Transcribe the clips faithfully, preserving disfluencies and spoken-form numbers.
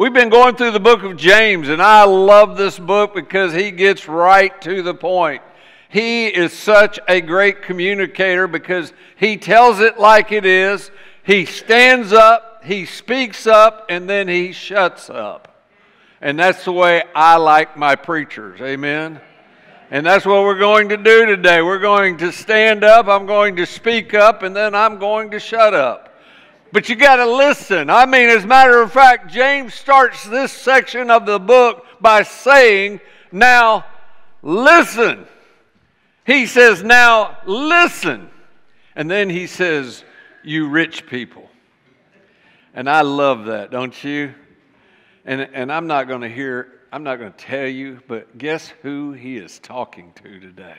We've been going through the book of James, and I love this book because he gets right to the point. He is such a great communicator because he tells it like it is. He stands up, he speaks up, and then he shuts up. And that's the way I like my preachers. Amen? And that's what we're going to do today. We're going to stand up, I'm going to speak up, and then I'm going to shut up. But you got to listen. I mean, as a matter of fact, James starts this section of the book by saying, now listen. He says, now listen. And then he says, you rich people. And I love that, don't you? And, and I'm not going to hear, I'm not going to tell you, but guess who he is talking to today?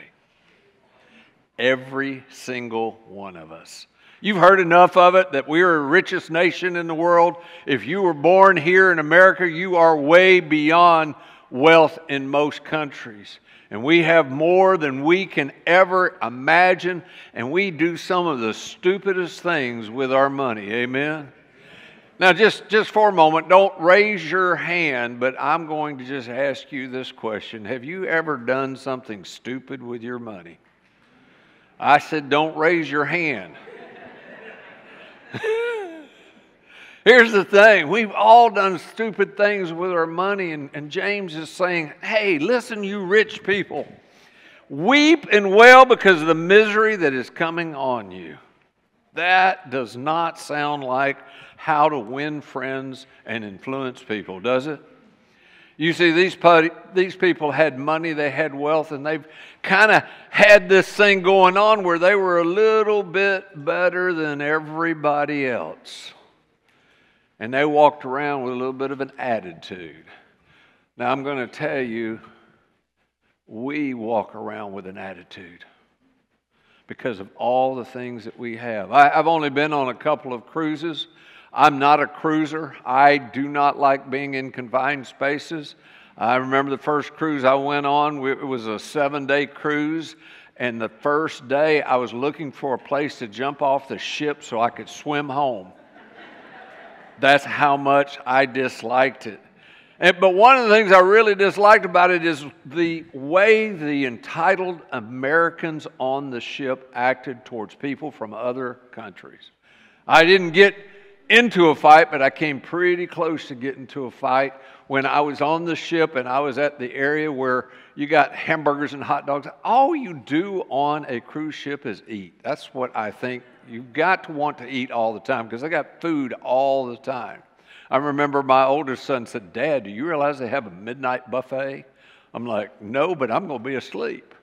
Every single one of us. You've heard enough of it that we are the richest nation in the world. If you were born here in America, you are way beyond wealth in most countries. And we have more than we can ever imagine. And we do some of the stupidest things with our money. Amen? Now, just, just for a moment, don't raise your hand, but I'm going to just ask you this question. Have you ever done something stupid with your money? I said, don't raise your hand. Here's the thing. We've all done stupid things with our money, and, and James is saying, hey, listen, you rich people. Weep and wail because of the misery that is coming on you. That does not sound like how to win friends and influence people, does it? You see, these, these people had money, they had wealth, and they've kind of had this thing going on where they were a little bit better than everybody else. And they walked around with a little bit of an attitude. Now, I'm going to tell you, we walk around with an attitude because of all the things that we have. I, I've only been on a couple of cruises. I'm not a cruiser. I do not like being in confined spaces. I remember the first cruise I went on, it was a seven-day cruise, and the first day I was looking for a place to jump off the ship so I could swim home. That's how much I disliked it. And, but one of the things I really disliked about it is the way the entitled Americans on the ship acted towards people from other countries. I didn't get into a fight, but I came pretty close to getting into a fight when I was on the ship and I was at the area where you got hamburgers and hot dogs. All you do on a cruise ship is eat. That's what I think. You've got to want to eat all the time because they got food all the time. I remember my oldest son said, Dad, do you realize they have a midnight buffet? I'm like, no, but I'm going to be asleep.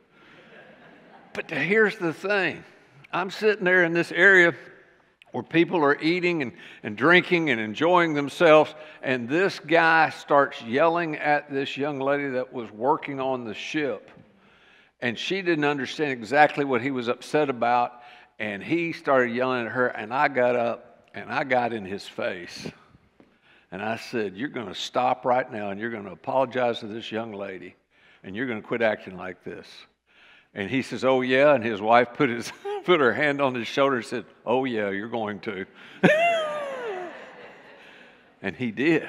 But here's the thing. I'm sitting there in this area where people are eating and, and drinking and enjoying themselves, and this guy starts yelling at this young lady that was working on the ship, and she didn't understand exactly what he was upset about, and he started yelling at her, and I got up, and I got in his face, and I said, you're going to stop right now, and you're going to apologize to this young lady, and you're going to quit acting like this. And he says, oh, yeah, and his wife put his put her hand on his shoulder and said, oh, yeah, you're going to. And he did.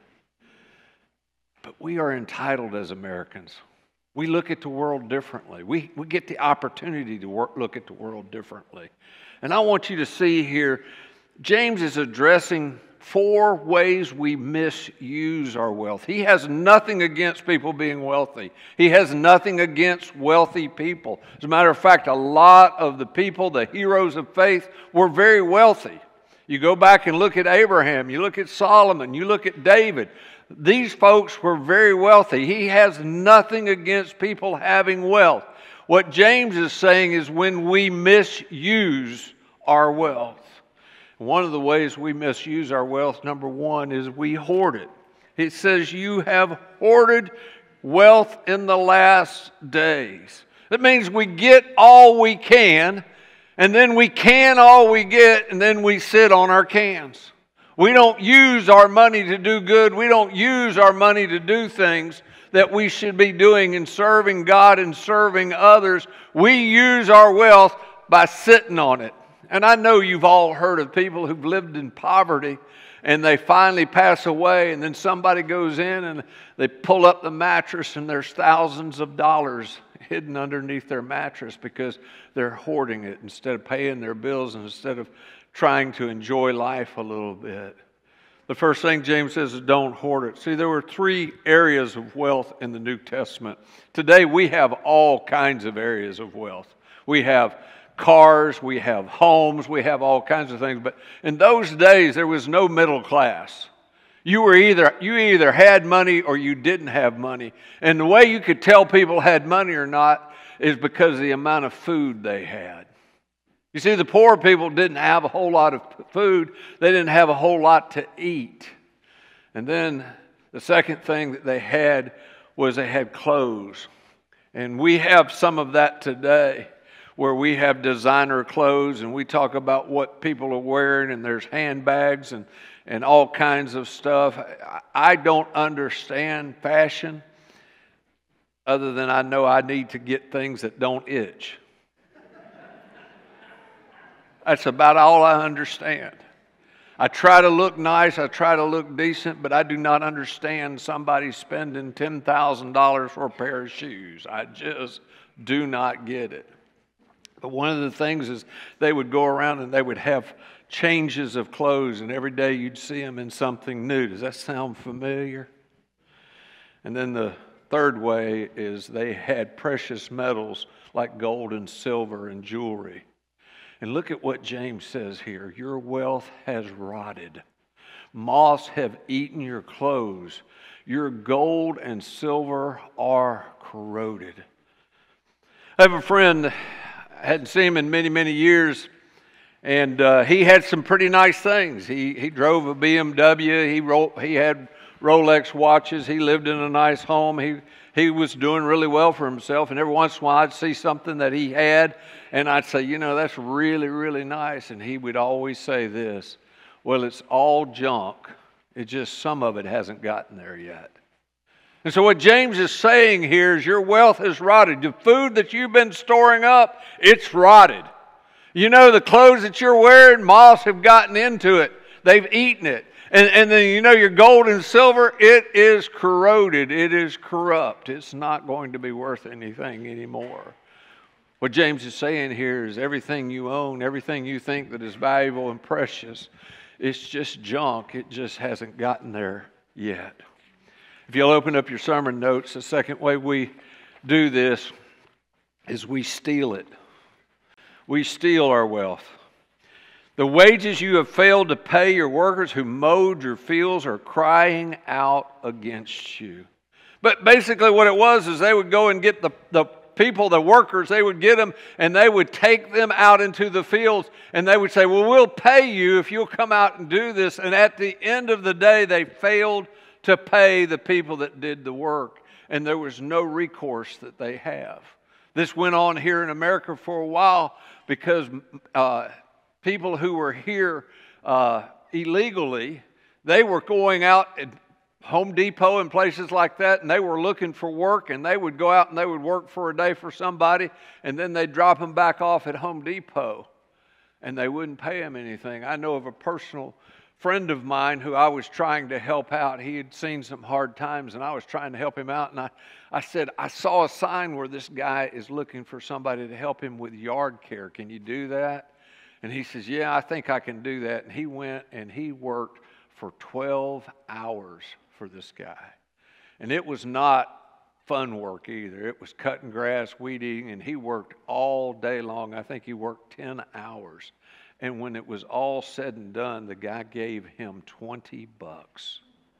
But we are entitled as Americans. We look at the world differently. We, we get the opportunity to work, look at the world differently. And I want you to see here, James is addressing four ways we misuse our wealth. He has nothing against people being wealthy. He has nothing against wealthy people. As a matter of fact, a lot of the people, the heroes of faith, were very wealthy. You go back and look at Abraham, you look at Solomon, you look at David. These folks were very wealthy. He has nothing against people having wealth. What James is saying is when we misuse our wealth. One of the ways we misuse our wealth, number one, is we hoard it. It says you have hoarded wealth in the last days. That means we get all we can, and then we can all we get, and then we sit on our cans. We don't use our money to do good. We don't use our money to do things that we should be doing in serving God and serving others. We use our wealth by sitting on it. And I know you've all heard of people who've lived in poverty and they finally pass away, and then somebody goes in and they pull up the mattress and there's thousands of dollars hidden underneath their mattress because they're hoarding it instead of paying their bills and instead of trying to enjoy life a little bit. The first thing James says is don't hoard it. See, there were three areas of wealth in the New Testament. Today we have all kinds of areas of wealth. We have cars, we have homes, we have all kinds of things. But in those days, there was no middle class. You were either you either had money or you didn't have money. And the way you could tell people had money or not is because of the amount of food they had. You see, the poor people didn't have a whole lot of food. They didn't have a whole lot to eat. And then the second thing that they had was they had clothes. And we have some of that today, where we have designer clothes and we talk about what people are wearing, and there's handbags and, and all kinds of stuff. I don't understand fashion other than I know I need to get things that don't itch. That's about all I understand. I try to look nice, I try to look decent, but I do not understand somebody spending ten thousand dollars for a pair of shoes. I just do not get it. But one of the things is they would go around and they would have changes of clothes, and every day you'd see them in something new. Does that sound familiar? And then the third way is they had precious metals like gold and silver and jewelry. And look at what James says here. Your wealth has rotted. Moths have eaten your clothes. Your gold and silver are corroded. I have a friend, I hadn't seen him in many, many years, and uh, he had some pretty nice things. He he drove a B M W. He ro- he had Rolex watches. He lived in a nice home. He he was doing really well for himself. And every once in a while, I'd see something that he had, and I'd say, you know, that's really, really nice. And he would always say this, well, it's all junk. It's just some of it hasn't gotten there yet. And so what James is saying here is your wealth is rotted. The food that you've been storing up, it's rotted. You know, the clothes that you're wearing, moths have gotten into it. They've eaten it. And, and then, you know, your gold and silver, it is corroded. It is corrupt. It's not going to be worth anything anymore. What James is saying here is everything you own, everything you think that is valuable and precious, it's just junk. It just hasn't gotten there yet. If you'll open up your sermon notes, the second way we do this is we steal it. We steal our wealth. The wages you have failed to pay your workers who mowed your fields are crying out against you. But basically what it was is they would go and get the, the people, the workers, they would get them and they would take them out into the fields and they would say, well, we'll pay you if you'll come out and do this. And at the end of the day, they failed to pay the people that did the work. And there was no recourse that they have. This went on here in America for a while because uh, people who were here uh, illegally, they were going out at Home Depot and places like that, and they were looking for work, and they would go out and they would work for a day for somebody, and then they'd drop them back off at Home Depot, and they wouldn't pay them anything. I know of a personal friend of mine who I was trying to help out. He had seen some hard times, and I was trying to help him out, and I, I said, I saw a sign where this guy is looking for somebody to help him with yard care. Can you do that? And he says, yeah, I think I can do that. And he went and he worked for twelve hours for this guy. And it was not fun work either. It was cutting grass, weed eating, and he worked all day long. I think he worked ten hours. And when it was all said and done, the guy gave him twenty bucks.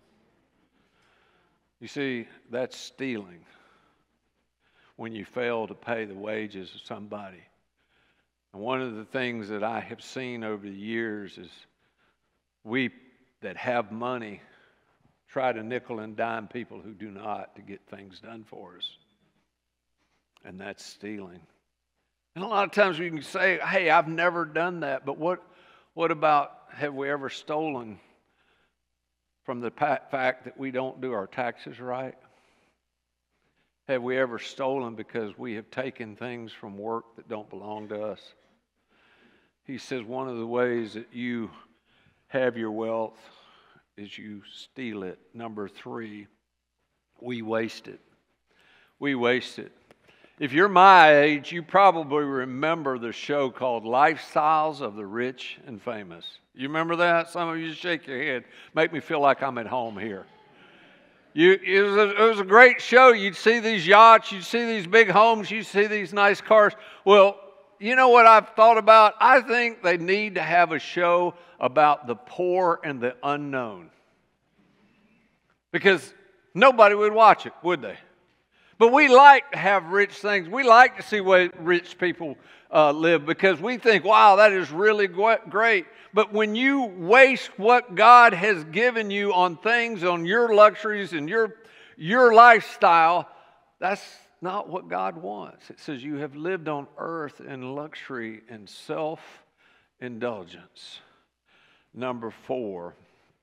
You see, that's stealing when you fail to pay the wages of somebody. And one of the things that I have seen over the years is we that have money try to nickel and dime people who do not to get things done for us. And that's stealing. And a lot of times we can say, hey, I've never done that. But what, what about, have we ever stolen from the fact that we don't do our taxes right? Have we ever stolen because we have taken things from work that don't belong to us? He says one of the ways that you have your wealth is you steal it. Number three, we waste it. We waste it. If you're my age, you probably remember the show called Lifestyles of the Rich and Famous. You remember that? Some of you shake your head. Make me feel like I'm at home here. You, it, was a, it was a great show. You'd see these yachts. You'd see these big homes. You'd see these nice cars. Well, you know what I've thought about? I think they need to have a show about the poor and the unknown. Because nobody would watch it, would they? But we like to have rich things. We like to see way rich people uh, live because we think, wow, that is really great. But when you waste what God has given you on things, on your luxuries and your, your lifestyle, that's not what God wants. It says you have lived on earth in luxury and self-indulgence. Number four,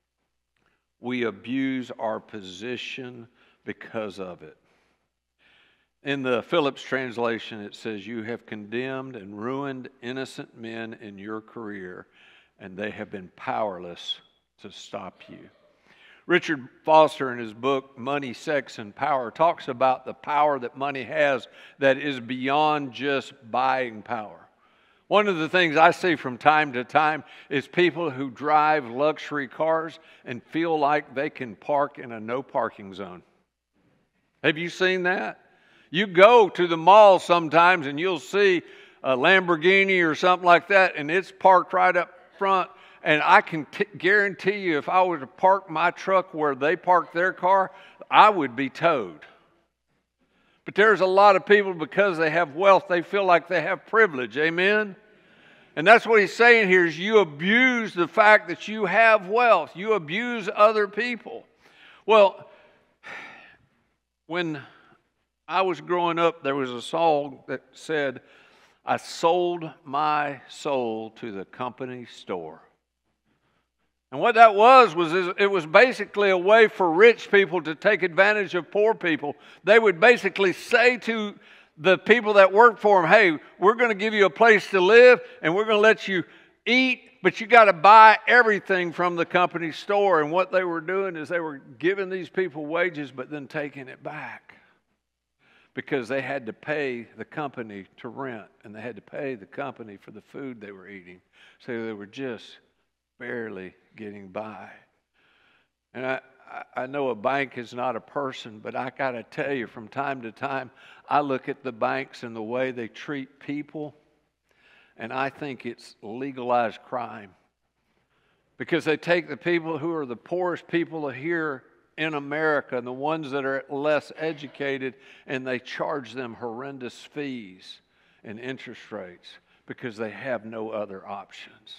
we abuse our position because of it. In the Phillips translation, it says, you have condemned and ruined innocent men in your career, and they have been powerless to stop you. Richard Foster, in his book, Money, Sex, and Power, talks about the power that money has that is beyond just buying power. One of the things I see from time to time is people who drive luxury cars and feel like they can park in a no parking zone. Have you seen that? You go to the mall sometimes and you'll see a Lamborghini or something like that, and it's parked right up front. And I can t- guarantee you, if I were to park my truck where they park their car, I would be towed. But there's a lot of people, because they have wealth, they feel like they have privilege. Amen? And that's what he's saying here is you abuse the fact that you have wealth. You abuse other people. Well, when I was growing up, there was a song that said, I sold my soul to the company store. And what that was, was it was basically a way for rich people to take advantage of poor people. They would basically say to the people that worked for them, hey, we're going to give you a place to live and we're going to let you eat, but you got to buy everything from the company store. And what they were doing is they were giving these people wages but then taking it back because they had to pay the company to rent and they had to pay the company for the food they were eating. So they were just barely getting by. And I, I know a bank is not a person, but I got to tell you, from time to time, I look at the banks and the way they treat people, and I think it's legalized crime. Because they take the people who are the poorest people here in America, and the ones that are less educated, and they charge them horrendous fees and interest rates because they have no other options.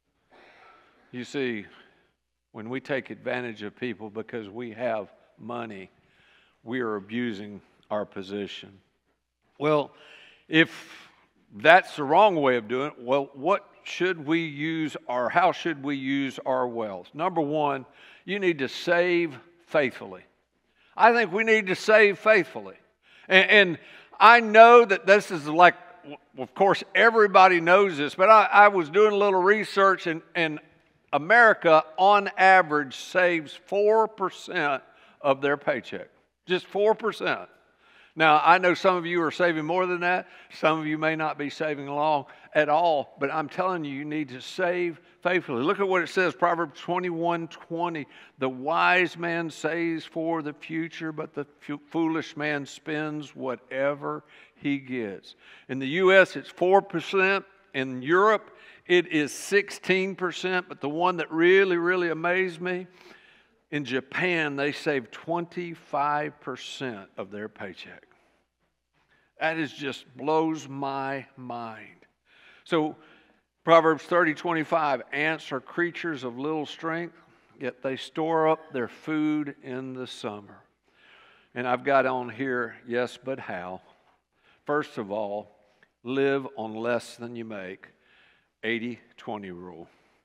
You see, when we take advantage of people because we have money, we are abusing our position. Well, if that's the wrong way of doing it, well, what should we use or how should we use our wealth? Number one, you need to save faithfully. I think we need to save faithfully. And, and I know that this is like, of course, everybody knows this, but I, I was doing a little research and, and America, on average, saves four percent of their paycheck. Just four percent. Now, I know some of you are saving more than that. Some of you may not be saving along at all. But I'm telling you, you need to save faithfully. Look at what it says, Proverbs twenty-one twenty. The wise man saves for the future, but the foolish man spends whatever he gets. In the U S, it's four percent. In Europe, it is sixteen percent, but the one that really, really amazed me, in Japan, they save twenty-five percent of their paycheck. That is just blows my mind. So, Proverbs thirty twenty-five, ants are creatures of little strength, yet they store up their food in the summer. And I've got on here, yes, but how? First of all, live on less than you make. eighty twenty rule.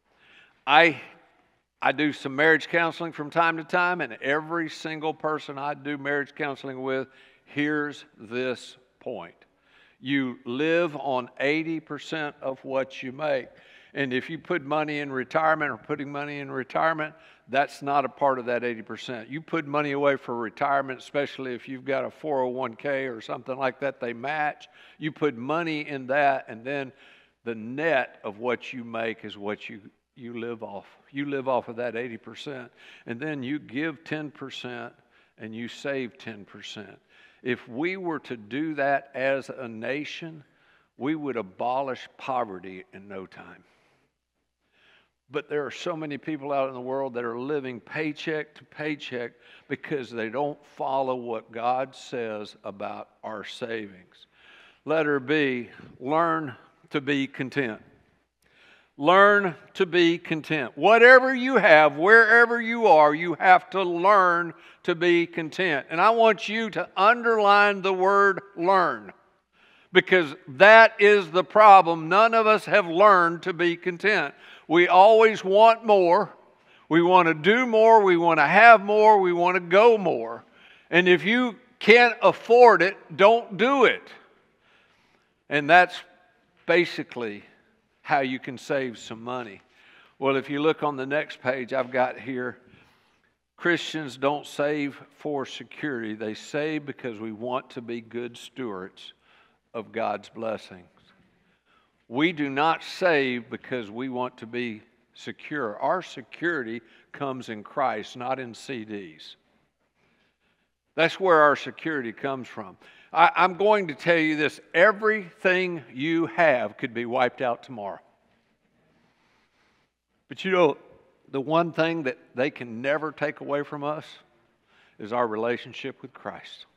I I do some marriage counseling from time to time, and every single person I do marriage counseling with hears this point. You live on eighty percent of what you make. And if you put money in retirement or putting money in retirement, that's not a part of that eighty percent. You put money away for retirement, especially if you've got a four oh one k or something like that, they match. You put money in that, and then the net of what you make is what you, you live off. You live off of that eighty percent. And then you give ten percent and you save ten percent. If we were to do that as a nation, we would abolish poverty in no time. But there are so many people out in the world that are living paycheck to paycheck because they don't follow what God says about our savings. Letter B, learn to be content. Learn to be content. Whatever you have, wherever you are, you have to learn to be content. And I want you to underline the word learn, because that is the problem. None of us have learned to be content. We always want more. We want to do more. We want to have more. We want to go more. And if you can't afford it, don't do it. And that's basically how you can save some money. Well, if you look on the next page, I've got here, Christians don't save for security. They save because we want to be good stewards of God's blessings. We do not save because we want to be secure. Our security comes in Christ, not in C Ds. That's where our security comes from. I, I'm going to tell you this. Everything you have could be wiped out tomorrow. But you know, the one thing that they can never take away from us is our relationship with Christ.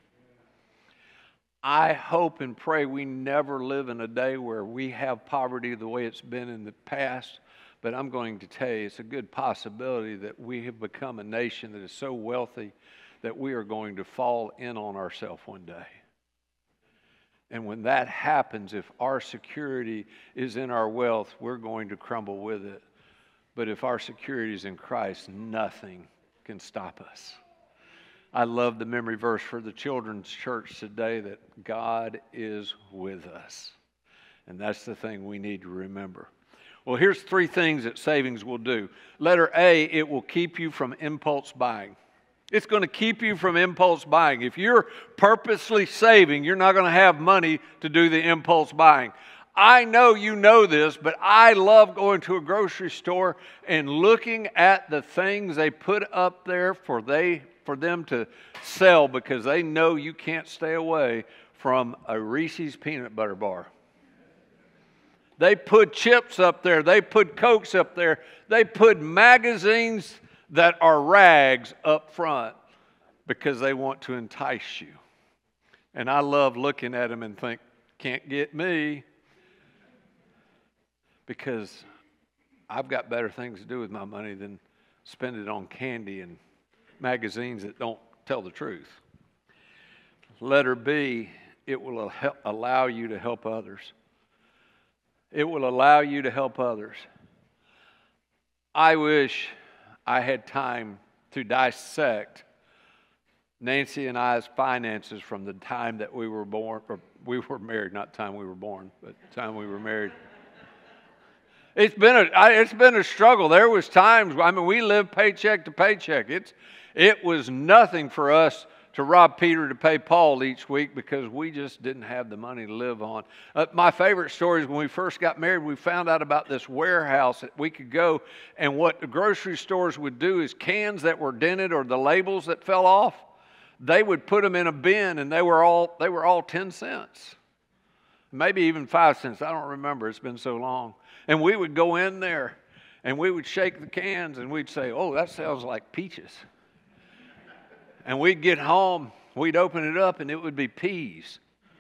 I hope and pray we never live in a day where we have poverty the way it's been in the past. But I'm going to tell you, it's a good possibility that we have become a nation that is so wealthy that we are going to fall in on ourselves one day. And when that happens, if our security is in our wealth, we're going to crumble with it. But if our security is in Christ, nothing can stop us. I love the memory verse for the children's church today that God is with us. And that's the thing we need to remember. Well, here's three things that savings will do. Letter A, it will keep you from impulse buying. It's going to keep you from impulse buying. If you're purposely saving, you're not going to have money to do the impulse buying. I know you know this, but I love going to a grocery store and looking at the things they put up there for they for them to sell, because they know you can't stay away from a Reese's peanut butter bar. They put chips up there. They put Cokes up there. They put magazines that are rags up front because they want to entice you. And I love looking at them and think, can't get me, because I've got better things to do with my money than spend it on candy and magazines that don't tell the truth. Letter B, it will allow you to help others. It will allow you to help others. I wish I had time to dissect Nancy and I's finances from the time that we were born, or we were married, not time we were born, but time we were married. It's been a it's been a struggle. There was times, I mean, we lived paycheck to paycheck. It's it was nothing for us to rob Peter to pay Paul each week because we just didn't have the money to live on. Uh, my favorite story is when we first got married, we found out about this warehouse that we could go, and what the grocery stores would do is cans that were dented or the labels that fell off, they would put them in a bin, and they were all they were all ten cents. Maybe even five cents. I don't remember. It's been so long. And we would go in there, and we would shake the cans, and we'd say, oh, that smells like peaches. And we'd get home, we'd open it up, and it would be peas.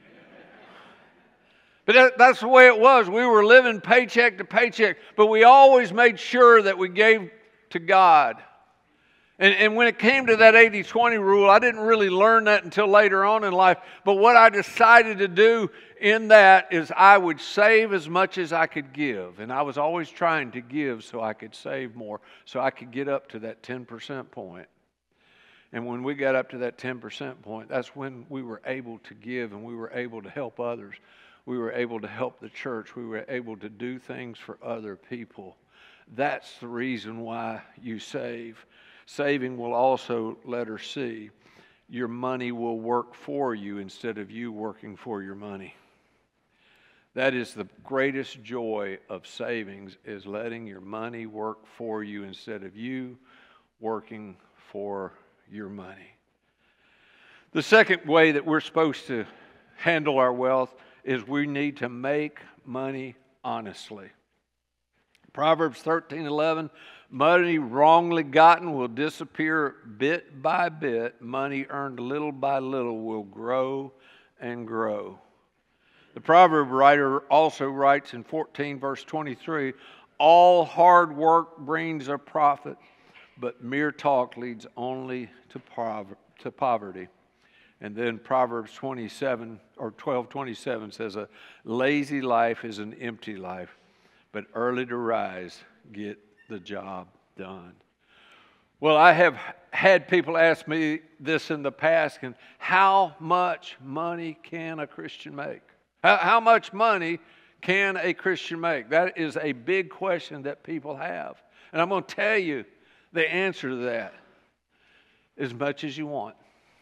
But that, that's the way it was. We were living paycheck to paycheck, but we always made sure that we gave to God. And, and when it came to that eighty twenty rule, I didn't really learn that until later on in life. But what I decided to do in that is I would save as much as I could give. And I was always trying to give so I could save more, so I could get up to that ten percent point. And when we got up to that ten percent point, that's when we were able to give and we were able to help others. We were able to help the church. We were able to do things for other people. That's the reason why you save. Saving will also, letter C, your money will work for you instead of you working for your money. That is the greatest joy of savings, is letting your money work for you instead of you working for your money. The second way that we're supposed to handle our wealth is we need to make money honestly. Proverbs thirteen eleven, money wrongly gotten will disappear bit by bit. Money earned little by little will grow and grow. The proverb writer also writes in fourteen verse twenty-three, all hard work brings a profit, but mere talk leads only to poverty. And then Proverbs twenty-seven or twelve twenty-seven says, a lazy life is an empty life, but early to rise get the job done. Well, I have had people ask me this in the past, and how much money can a Christian make? How, how much money can a Christian make? That is a big question that people have. And I'm going to tell you the answer to that. As much as you want.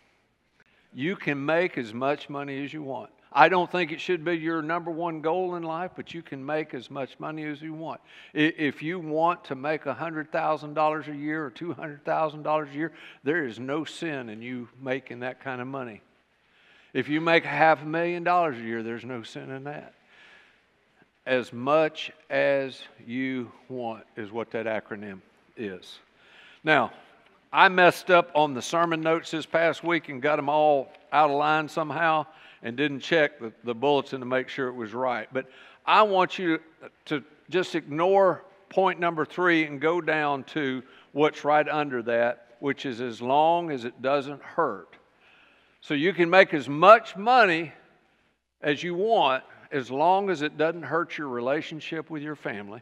You can make as much money as you want. I don't think it should be your number one goal in life, but you can make as much money as you want. If you want to make one hundred thousand dollars a year or two hundred thousand dollars a year, there is no sin in you making that kind of money. If you make half a million dollars a year, there's no sin in that. As much as you want is what that acronym is. Now, I messed up on the sermon notes this past week and got them all out of line somehow and didn't check the, the bulletin to make sure it was right. But I want you to, to just ignore point number three and go down to what's right under that, which is as long as it doesn't hurt. So you can make as much money as you want as long as it doesn't hurt your relationship with your family.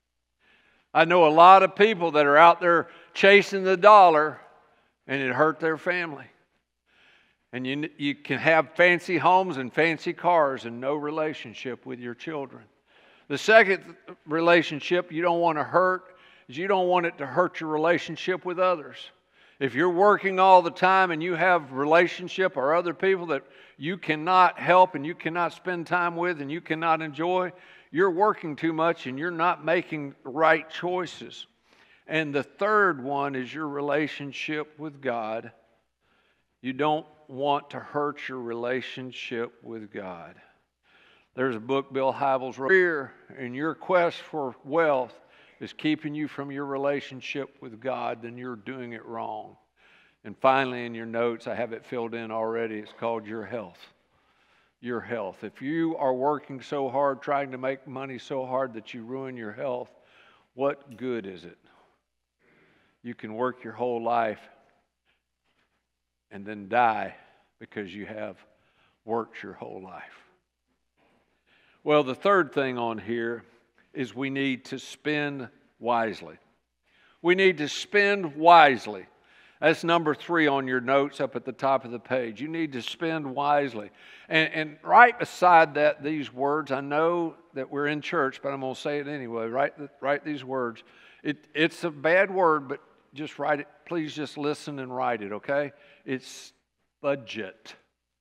I know a lot of people that are out there chasing the dollar and it hurt their family. And you, you can have fancy homes and fancy cars and no relationship with your children. The second relationship you don't want to hurt is you don't want it to hurt your relationship with others. If you're working all the time and you have relationship or other people that you cannot help and you cannot spend time with and you cannot enjoy, you're working too much and you're not making right choices. And the third one is your relationship with God. You don't want to hurt your relationship with God. There's a book Bill Hybels wrote. Fear in your quest for wealth is keeping you from your relationship with God, then you're doing it wrong. And finally, in your notes, I have it filled in already. It's called your health. Your health. If you are working so hard, trying to make money so hard that you ruin your health, what good is it? You can work your whole life and then die because you have worked your whole life. Well, the third thing on here is we need to spend wisely. We need to spend wisely. That's number three on your notes up at the top of the page. You need to spend wisely. And, and right beside that, these words, I know that we're in church, but I'm going to say it anyway. Write, write these words. It, it's a bad word, but just write it. Please just listen and write it, okay? It's budget.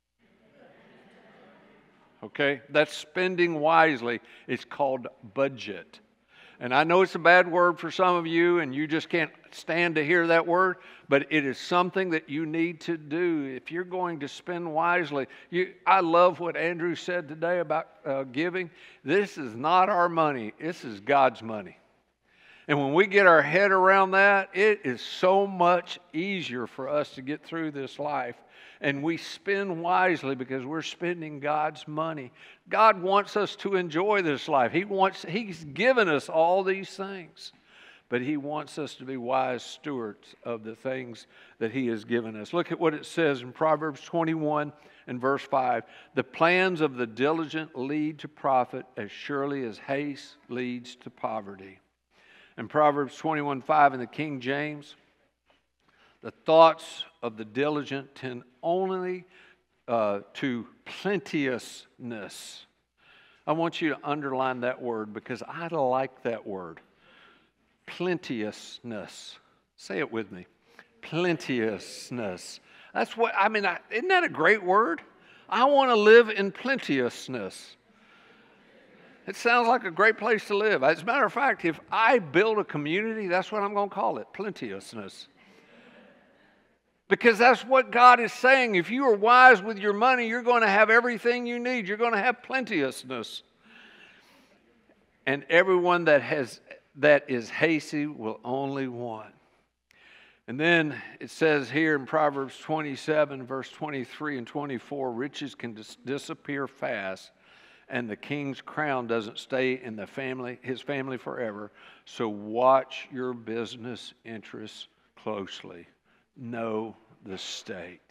Okay? That's spending wisely. It's called budget. And I know it's a bad word for some of you, and you just can't stand to hear that word, but it is something that you need to do if you're going to spend wisely. You, I love what Andrew said today about uh, giving. This is not our money. This is God's money. And when we get our head around that, it is so much easier for us to get through this life. And we spend wisely because we're spending God's money. God wants us to enjoy this life. He wants, He's given us all these things. But He wants us to be wise stewards of the things that He has given us. Look at what it says in Proverbs twenty-one and verse five. The plans of the diligent lead to profit as surely as haste leads to poverty. In Proverbs twenty-one five in the King James, The thoughts of the diligent tend only uh, to plenteousness. I want you to underline that word because I like that word. Plenteousness. Say it with me. Plenteousness. That's what, I mean, I, isn't that a great word? I want to live in plenteousness. It sounds like a great place to live. As a matter of fact, if I build a community, that's what I'm going to call it, plenteousness. Because that's what God is saying. If you are wise with your money, you're going to have everything you need. You're going to have plenteousness. And everyone that has that is hasty will only want. And then it says here in Proverbs twenty-seven, verse twenty-three and twenty-four, riches can dis- disappear fast, and the king's crown doesn't stay in the family, his family forever. So watch your business interests closely. Know the state.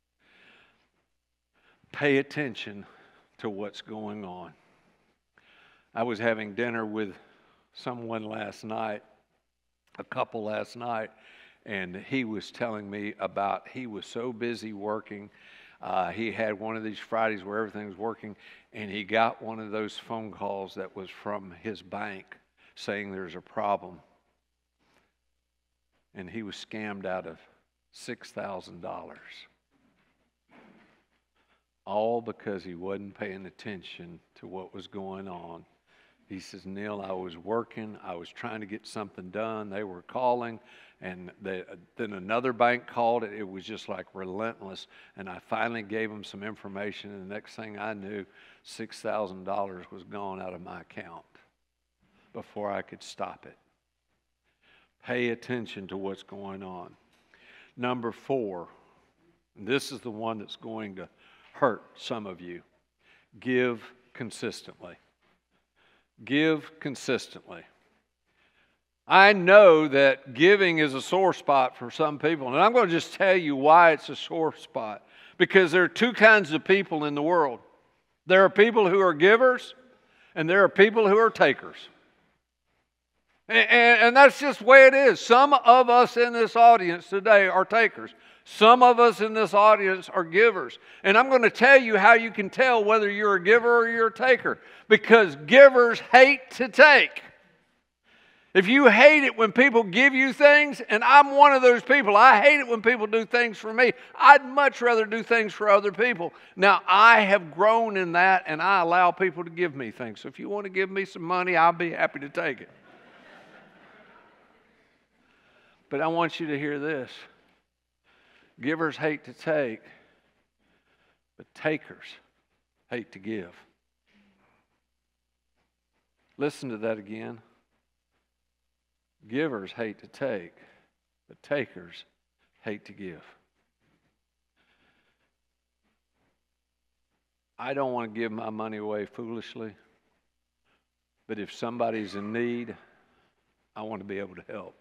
Pay attention to what's going on. I was having dinner with someone last night, a couple last night, and he was telling me about he was so busy working. Uh, he had one of these Fridays where everything was working, and he got one of those phone calls that was from his bank saying there's a problem. And he was scammed out of six thousand dollars. All because he wasn't paying attention to what was going on. He says, Neil, I was working. I was trying to get something done. They were calling, and they, then another bank called. It was just like relentless. And I finally gave them some information, and the next thing I knew, six thousand dollars was gone out of my account before I could stop it. Pay attention to what's going on. Number four, and this is the one that's going to hurt some of you. Give consistently. Give consistently. I know that giving is a sore spot for some people, and I'm going to just tell you why it's a sore spot. Because there are two kinds of people in the world. There are people who are givers, and there are people who are takers. And, and, and that's just the way it is. Some of us in this audience today are takers. Some of us in this audience are givers. And I'm going to tell you how you can tell whether you're a giver or you're a taker. Because givers hate to take. If you hate it when people give you things, and I'm one of those people, I hate it when people do things for me. I'd much rather do things for other people. Now, I have grown in that, and I allow people to give me things. So if you want to give me some money, I'll be happy to take it. But I want you to hear this. Givers hate to take, but takers hate to give. Listen to that again. Givers hate to take, but takers hate to give. I don't want to give my money away foolishly, but if somebody's in need, I want to be able to help.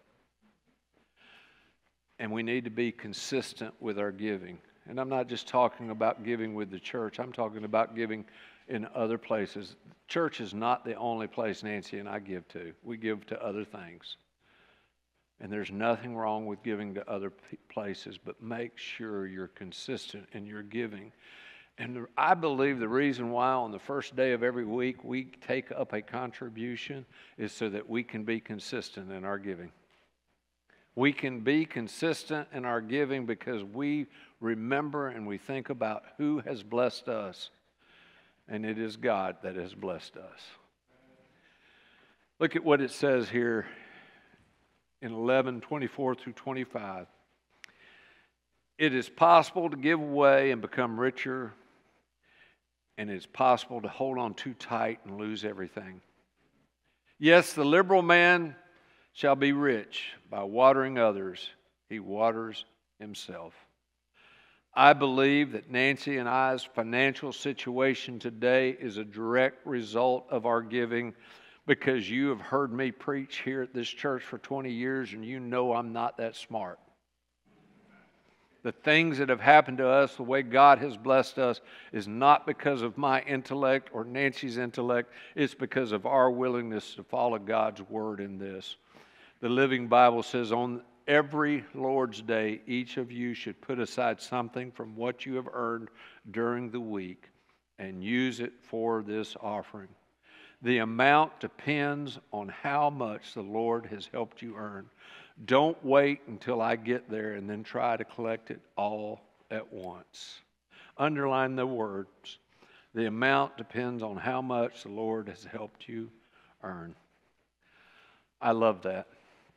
And we need to be consistent with our giving. And I'm not just talking about giving with the church. I'm talking about giving in other places. Church is not the only place Nancy and I give to. We give to other things. And there's nothing wrong with giving to other places, but make sure you're consistent in your giving. And I believe the reason why on the first day of every week we take up a contribution is so that we can be consistent in our giving. We can be consistent in our giving because we remember and we think about who has blessed us. And it is God that has blessed us. Look at what it says here in eleven, twenty-four through twenty-five. It is possible to give away and become richer, and it's possible to hold on too tight and lose everything. Yes, the liberal man shall be rich. By watering others, he waters himself. I believe that Nancy and I's financial situation today is a direct result of our giving, because you have heard me preach here at this church for twenty years, and you know I'm not that smart. The things that have happened to us, the way God has blessed us, is not because of my intellect or Nancy's intellect. It's because of our willingness to follow God's word in this. The Living Bible says, on, every Lord's Day, each of you should put aside something from what you have earned during the week and use it for this offering. The amount depends on how much the Lord has helped you earn. Don't wait until I get there and then try to collect it all at once. Underline the words. The amount depends on how much the Lord has helped you earn. I love that.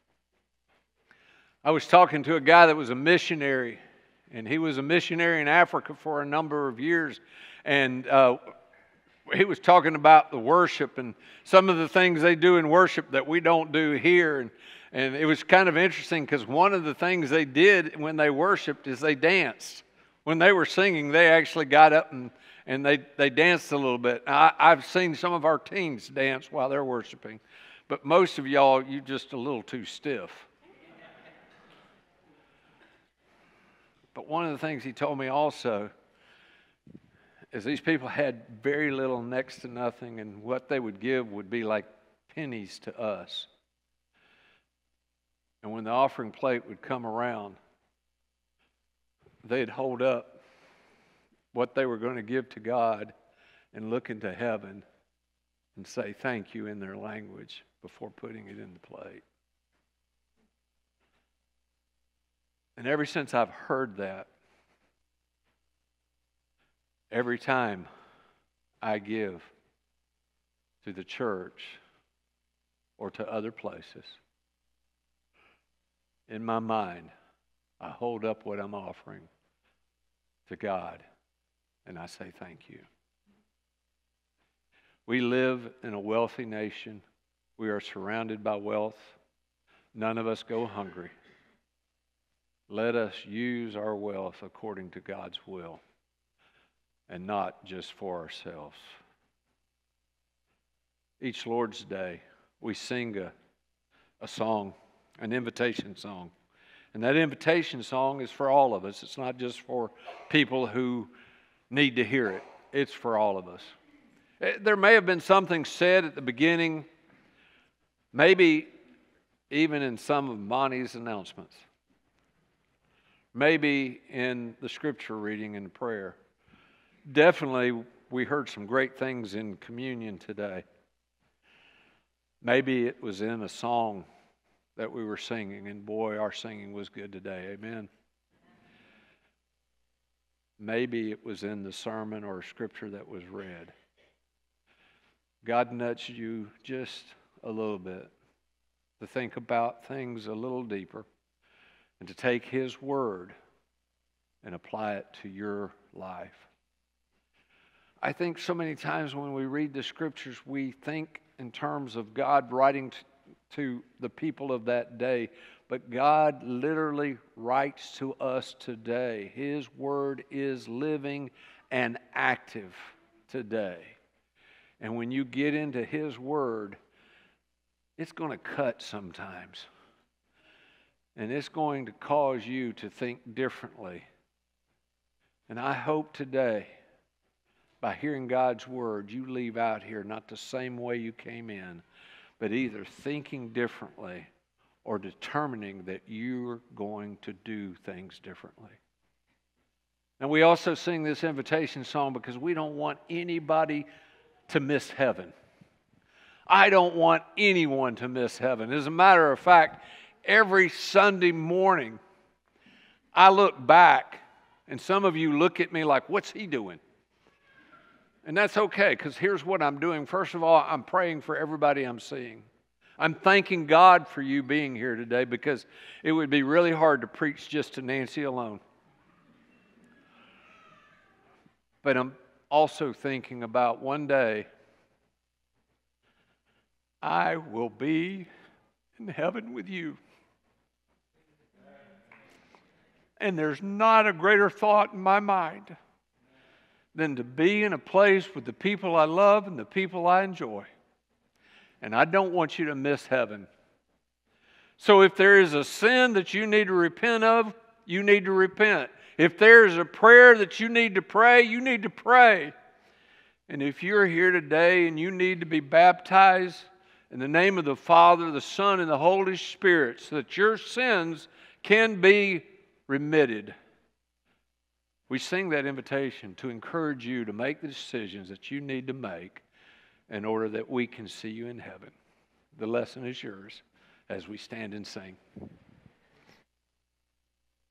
I was talking to a guy that was a missionary, and he was a missionary in Africa for a number of years, and uh, he was talking about the worship and some of the things they do in worship that we don't do here, and, and it was kind of interesting because one of the things they did when they worshiped is they danced. When they were singing, they actually got up and, and they, they danced a little bit. I, I've seen some of our teens dance while they're worshiping, but most of y'all, you're just a little too stiff. But one of the things he told me also is these people had very little, next to nothing, and what they would give would be like pennies to us. And when the offering plate would come around, they'd hold up what they were going to give to God and look into heaven and say thank you in their language before putting it in the plate. And ever since I've heard that, every time I give to the church or to other places, in my mind, I hold up what I'm offering to God and I say thank you. We live in a wealthy nation. We are surrounded by wealth. None of us go hungry. Let us use our wealth according to God's will and not just for ourselves. Each Lord's Day, we sing a, a song, an invitation song. And that invitation song is for all of us. It's not just for people who need to hear it. It's for all of us. There may have been something said at the beginning, maybe even in some of Monty's announcements. Maybe in the scripture reading and the prayer. Definitely, we heard some great things in communion today. Maybe it was in a song that we were singing, and boy, our singing was good today. Amen. Maybe it was in the sermon or scripture that was read. God nudged you just a little bit to think about things a little deeper, and to take His word and apply it to your life. I think so many times when we read the scriptures, we think in terms of God writing to, to the people of that day, but God literally writes to us today. His word is living and active today. And when you get into His word, it's going to cut sometimes. And it's going to cause you to think differently. And I hope today, by hearing God's word, you leave out here not the same way you came in, but either thinking differently or determining that you're going to do things differently. And we also sing this invitation song because we don't want anybody to miss heaven. I don't want anyone to miss heaven. As a matter of fact, every Sunday morning, I look back, and some of you look at me like, what's he doing? And that's okay, because here's what I'm doing. First of all, I'm praying for everybody I'm seeing. I'm thanking God for you being here today, because it would be really hard to preach just to Nancy alone. But I'm also thinking about one day, I will be in heaven with you. And there's not a greater thought in my mind than to be in a place with the people I love and the people I enjoy. And I don't want you to miss heaven. So if there is a sin that you need to repent of, you need to repent. If there is a prayer that you need to pray, you need to pray. And if you're here today and you need to be baptized, in the name of the Father, the Son, and the Holy Spirit, so that your sins can be remitted. We sing that invitation to encourage you to make the decisions that you need to make in order that we can see you in heaven. The lesson is yours as we stand and sing.